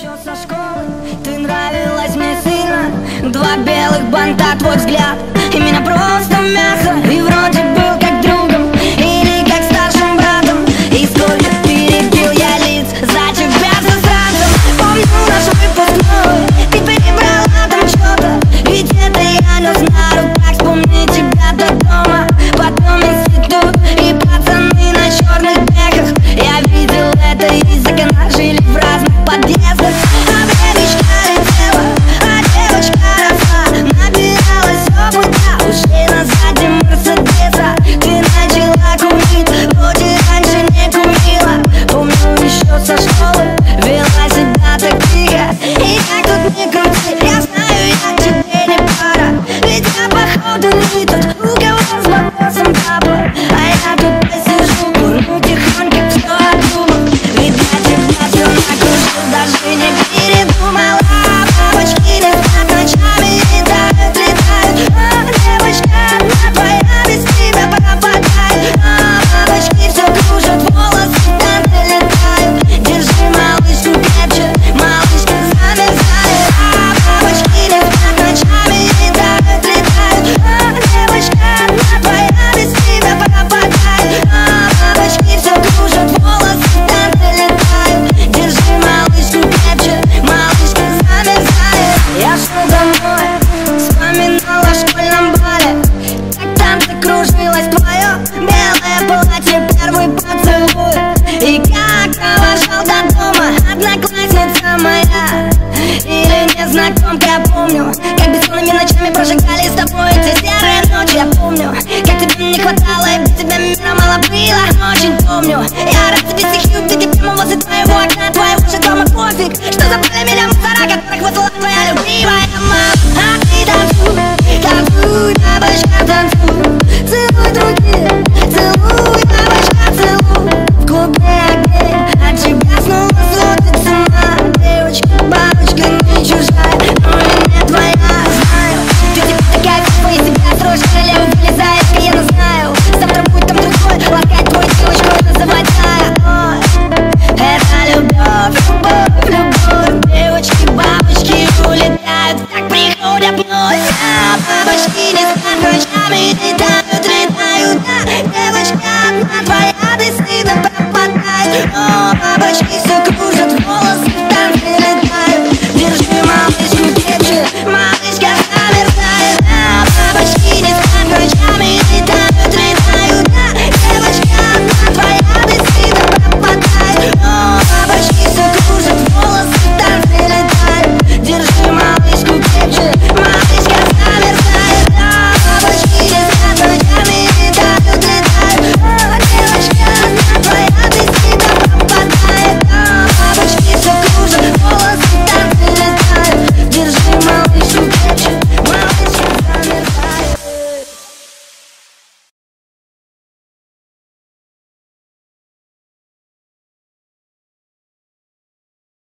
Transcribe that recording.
Еще со школы ты нравилась мне сильно. Два белых банта, твой взгляд, и меня просто мясо. И вроде был как другом или как старшим братом. И сколько перебил я лиц за тебя засранцем. Помню наш выпускной, ты перебрала там что-то. Ведь это я нес на руках, вспомни тебя до дома. Потом институт и пацаны на черных бэхах. Я видел это из окна, жили в разных подъездах. А времечко летело, а девочка росла, набиралась опыта, ушли на сзади Мерседеса. Ты начала курить, вроде раньше не курила. Помню еще со школы, вела себя так тихо. И как тут не крути, я знаю, я тебе не пара. Ведь я походу не тот, у кого с вопросом папа. А я тут посижу, курю тихонько, все обдумав. Ведь я тебя все накружил, даже не передумала. Бабочки летят ночами, летают, летают. А девочка одна твоя без тебя пропадает. А бабочки все кружат, волосы там долетают. Держи малышку крепче, малышка замерзает. А бабочки летят ночами, летают, летают. А девочка одна твоя без тебя пропадает. А бабочки все кружат, волосы там долетают. Держи малышку крепче, малышка замерзает. Я шла домой, вспоминала о школьном бале. Как там ты кружилась, твое белое платье, первый поцелуй. И как провожал до дома одноклассница моя. Или незнакомка, помню, как бессонными ночами прожигали с тобой эти серые ночи. Я помню, как тебе не хватало, и без тебя мира мало было. Очень помню, я рад тебе стихи, увидев прямо возле твоего окна, твоего же дома.